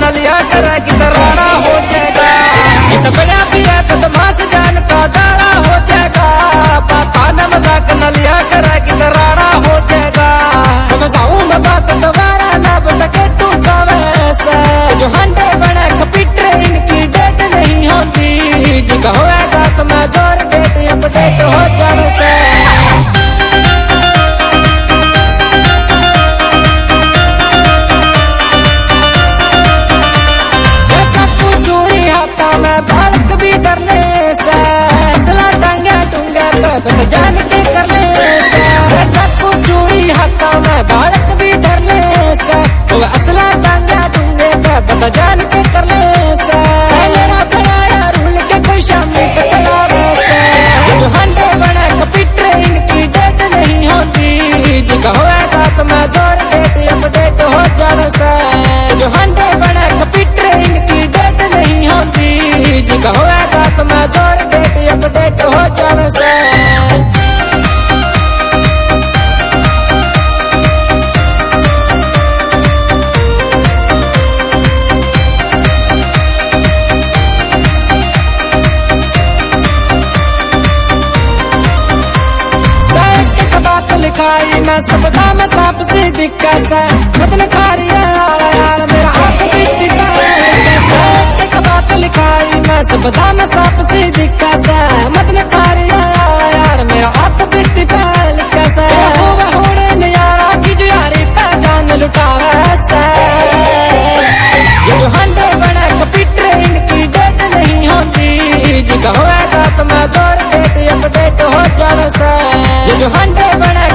लिया करे कि तराना हो जाएगा। ये तो बड़ा भी है बदमाश जान का गाड़ा हो जाएगा। बात न मजाक न लिया करे कि तराना हो जाएगा। समझाऊं मैं बात दोबारा ना बता के तू जावे से। जो हंडे बने कपीटे इनकी डेट नहीं होती। जी होएगा तो मैं जोर डेट अपडेट हो जावे से। जान के करने से सबको चोरी हाथा में बालक भी डरने से। वो असला टांगा डूंगे पे बता जान के करने से। मेरा बनाया रूल के कोई शामिल टकरावे से। जो हंडे बने कपीटे इनकी डेट नहीं होती। जी होएगा तो मैं जोर डेट अपडेट हो जावे से। जो हंडे बने कपीटे इनकी डेट नहीं होती। जी होएगा तो मैं जोर डेट अपडेट हो जावे से। लिखाई मैं सबदा में सांप से दिक्का सा मतन खारिया यार मेरा आप बीती कैसे। एक बात लिखाई मैं सबदा में सांप से दिक्का सा मतन खारिया यार मेरा आप बीती पहल कैसे। वो होड़े नयारा की जो यारी पहचान लुटावे से। ये जो हंडे बने कपीटे इनकी डेट नहीं होती। जी होएगा तो मैं जोर डेट अपडेट हो जावे से। ये जो हंडे बने